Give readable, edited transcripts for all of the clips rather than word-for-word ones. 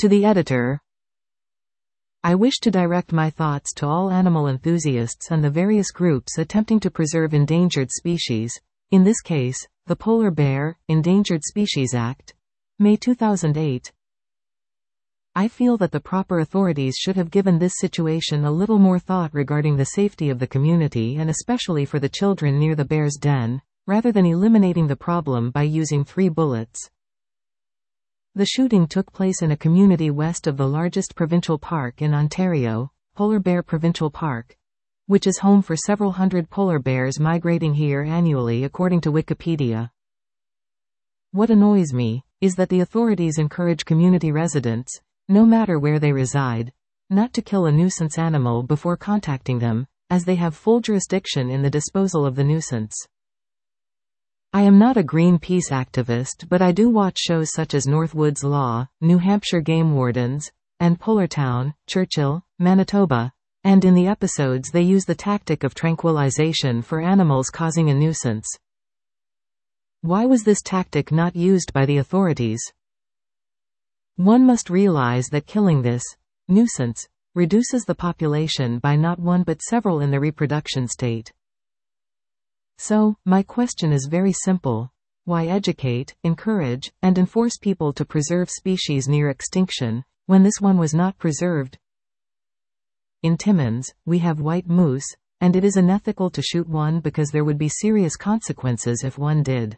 To the editor, I wish to direct my thoughts to all animal enthusiasts and the various groups attempting to preserve endangered species, in this case, the Polar Bear, Endangered Species Act, May 2008. I feel that the proper authorities should have given this situation a little more thought regarding the safety of the community and especially for the children near the bear's den, rather than eliminating the problem by using 3 bullets. The shooting took place in a community west of the largest provincial park in Ontario, Polar Bear Provincial Park, which is home for several hundred polar bears migrating here annually according to Wikipedia. What annoys me is that the authorities encourage community residents, no matter where they reside, not to kill a nuisance animal before contacting them, as they have full jurisdiction in the disposal of the nuisance. I am not a Greenpeace activist, but I do watch shows such as Northwoods Law, New Hampshire Game Wardens, and Polartown, Churchill, Manitoba, and in the episodes they use the tactic of tranquilization for animals causing a nuisance. Why was this tactic not used by the authorities? One must realize that killing this nuisance reduces the population by not one but several in the reproduction state. So, my question is very simple. Why educate, encourage, and enforce people to preserve species near extinction, when this one was not preserved? In Timmins, we have white moose, and it is unethical to shoot one because there would be serious consequences if one did.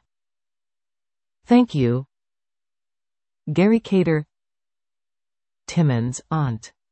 Thank you. Gary Cater, Timmins, Ont.